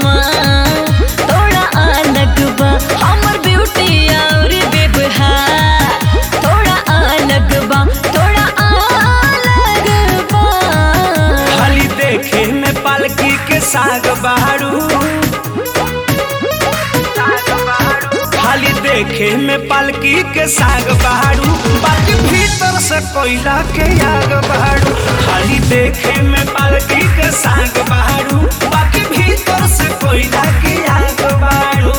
समान थोड़ा अलग बा हमर ब्यूटी और व्यवहार थोड़ा अलग बा थोड़ा अलग बा। खाली देखे में पालकी के साग बहारू खाली देखे में पालकी के साग बहारू बाकी भीतर से कोयला के आग बहारू। खाली देखे में पालकी के साग बहारू बाकी भीतर से कोयला के आग बहारू।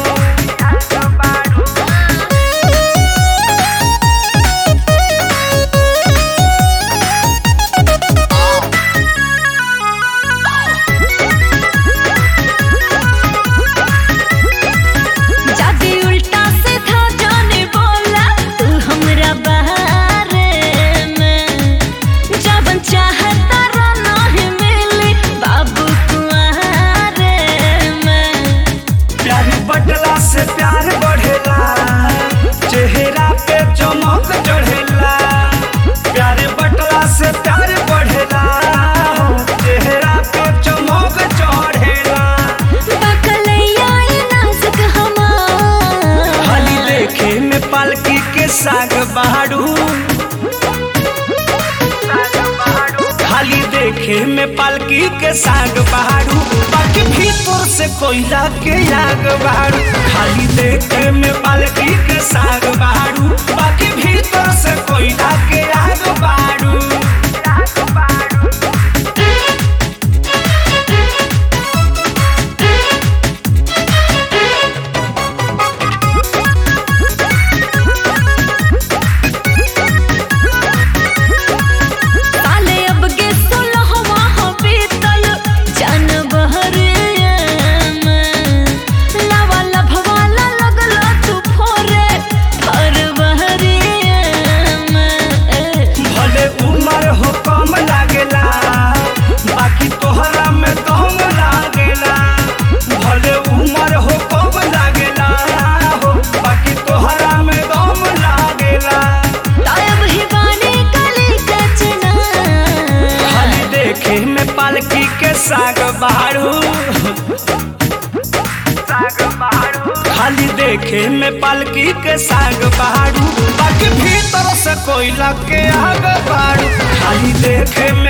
से प्यार बढ़ेला चेहरा पे चमक चढ़ेला प्यारे बटला से प्यार बढ़ेला चेहरा पे चमक चढ़ेला। खाली देखे में पालकी के साग बहारू खाली देखे में पालकी के साग बहारू बाकी भीतर से कोयला के आग बहारू। खाली देखे में पालकी के साग बहारू बाकी भीतर से कोयला के आग बहारू। पालकी के साग बहारू खाली देखे में पालकी के साग बहारू बाकी भीतर से कोयला के आग बहारू। खाली देखे में